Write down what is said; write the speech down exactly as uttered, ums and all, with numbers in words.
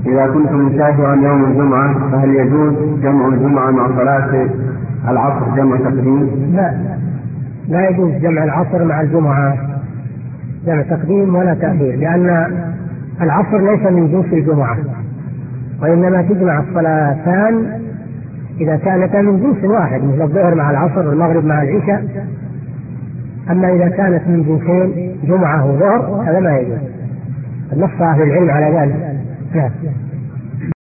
إذا كنت مسافرا يوم الجمعة فهل يجوز جمع الجمعة مع صلاة العصر جمع تقديم؟ لا، لا يجوز جمع العصر مع الجمعة جمع تقديم ولا تأخير، لأن العصر ليس من جنس الجمعة، وإنما تجمع الصلاتان إذا كانتا من جنس واحد، مثل الظهر مع العصر والمغرب مع العشاء. أما إذا كانت من جنسين جمعة وظهر هذا ما يجوز، نص أهل العلم على ذلك.